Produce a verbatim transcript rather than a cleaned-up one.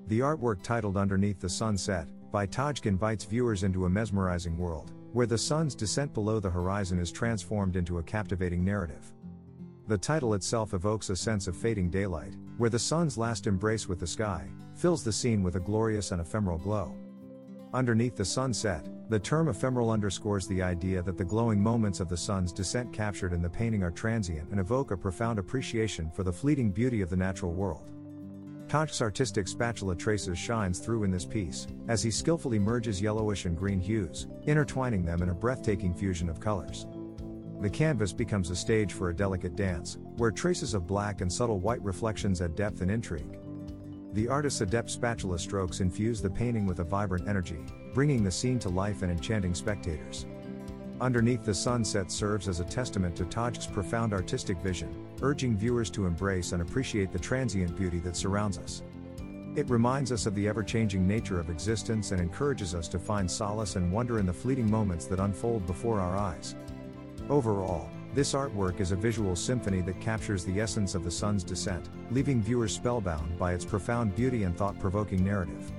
The artwork titled Underneath the Sunset, by Tajik invites viewers into a mesmerizing world, where the sun's descent below the horizon is transformed into a captivating narrative. The title itself evokes a sense of fading daylight, where the sun's last embrace with the sky fills the scene with a glorious and ephemeral glow. Underneath the sunset, the term ephemeral underscores the idea that the glowing moments of the sun's descent captured in the painting are transient and evoke a profound appreciation for the fleeting beauty of the natural world. Tajik's artistic spatula traces shines through in this piece, as he skillfully merges yellowish and green hues, intertwining them in a breathtaking fusion of colors. The canvas becomes a stage for a delicate dance, where traces of black and subtle white reflections add depth and intrigue. The artist's adept spatula strokes infuse the painting with a vibrant energy, bringing the scene to life and enchanting spectators. Underneath the Sunset serves as a testament to Tajik's profound artistic vision, urging viewers to embrace and appreciate the transient beauty that surrounds us. It reminds us of the ever-changing nature of existence and encourages us to find solace and wonder in the fleeting moments that unfold before our eyes. Overall, this artwork is a visual symphony that captures the essence of the sun's descent, leaving viewers spellbound by its profound beauty and thought-provoking narrative.